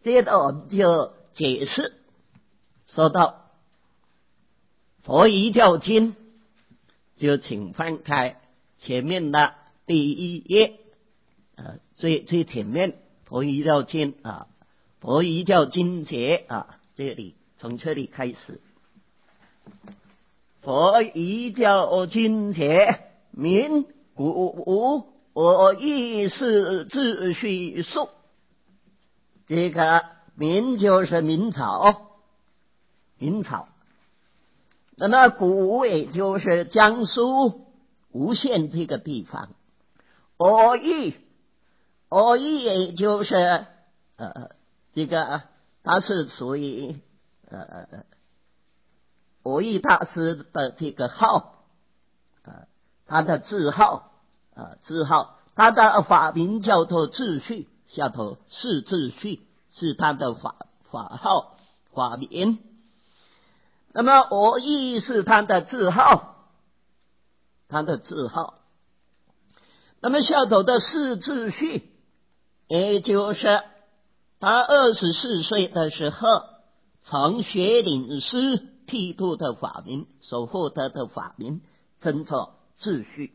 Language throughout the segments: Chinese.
接着我们就解释，说到佛遗教经，就请翻开前面的第一页，最前面佛遗教经啊，佛遗教经节啊，这里从这里开始。佛遗教经节名古我亦是自叙述，这个明就是明朝，那么古也就是江苏吴县这个地方，我亦也就是这个它是属于我亦大师的这个号，他的字号，他的法名叫做秩序，下头是秩序，是他的法号法名。那么我亦是他的字号，那么下头的是秩序，也就是他24岁的时候从学领师剃度的法名所获得的法名，称作秩序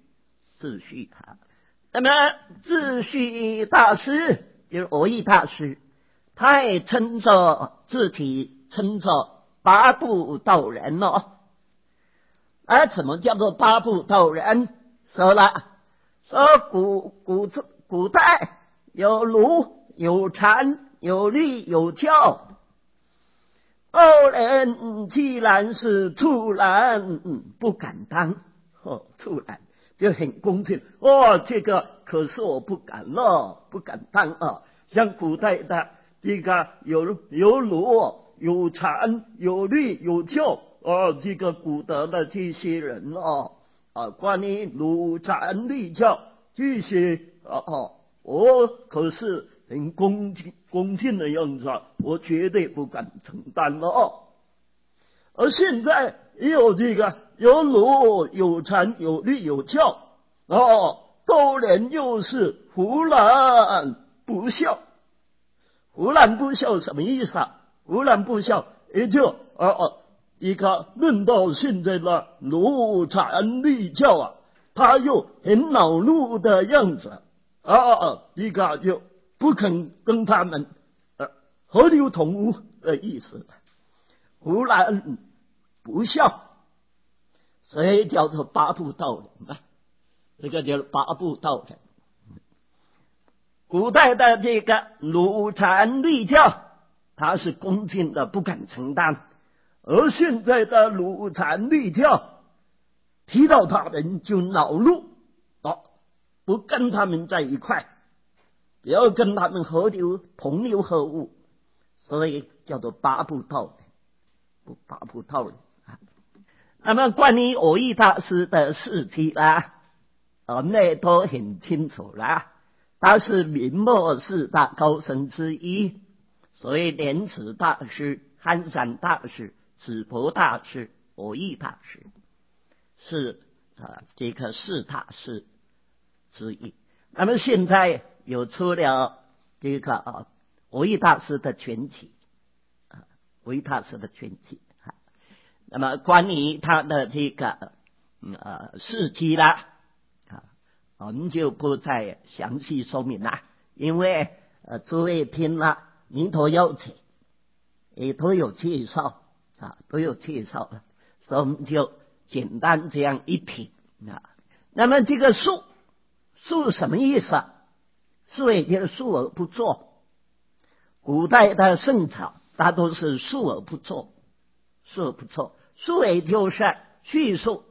那么秩序大师就是我亦大师，他也自己称作八部道人哦。什么叫做八部道人？说古代有儒有禅有律有教，道人既然是处然不敢当，处然就很恭敬，这个可是我不敢当啊。像古代的这个有儒有禅有律有教这个古德的这些人关于儒禅律教这些我可是很恭敬的样子我绝对不敢承担而现在也有这个有儒有禅有律有教道人又是胡乱不孝。胡乱不孝什么意思胡乱不孝也就一个论到现在的儒禅律教他又很恼怒的样子一个就不肯跟他们合流同污的意思，胡乱不孝，所以叫做八部道人这个叫八部道人。古代的这个儒禅律教他是恭敬的不敢承担，而现在的儒禅律教提到他人就恼怒不跟他们在一块，不要跟他们同流合污，所以叫做八部道人。那么关于我亦大师的事迹我们也都很清楚他是明末四大高僧之一，所以莲池大师、憨山大师、紫婆大师、我亦大师是这个四大师之一。那么现在有出了这个我亦大师的全集，那么关于他的这个事迹我们就不再详细说明因为诸位听了弥陀要解也都有介绍所以我们就简单这样一提那么这个述什么意思述也就是述而不作，古代的圣朝大都是述而不作，述也就是叙述